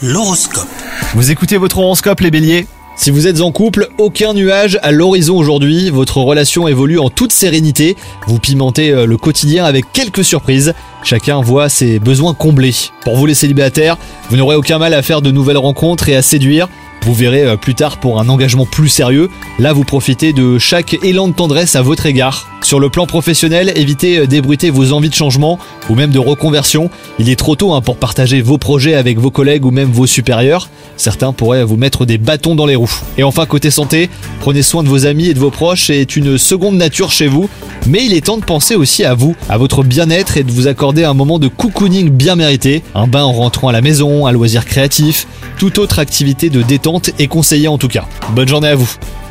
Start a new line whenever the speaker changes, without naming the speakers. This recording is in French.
L'horoscope.
Vous écoutez votre horoscope les béliers ? Si vous êtes en couple, aucun nuage à l'horizon aujourd'hui, votre relation évolue en toute sérénité, vous pimentez le quotidien avec quelques surprises, chacun voit ses besoins comblés. Pour vous les célibataires, vous n'aurez aucun mal à faire de nouvelles rencontres et à séduire. Vous verrez plus tard pour un engagement plus sérieux, là vous profitez de chaque élan de tendresse à votre égard. Sur le plan professionnel, évitez d'ébruiter vos envies de changement ou même de reconversion. Il est trop tôt pour partager vos projets avec vos collègues ou même vos supérieurs. Certains pourraient vous mettre des bâtons dans les roues. Et enfin côté santé, prenez soin de vos amis et de vos proches, c'est une seconde nature chez vous. Mais il est temps de penser aussi à vous, à votre bien-être et de vous accorder un moment de cocooning bien mérité. Un bain en rentrant à la maison, un loisir créatif, toute autre activité de détente est conseillée en tout cas. Bonne journée à vous.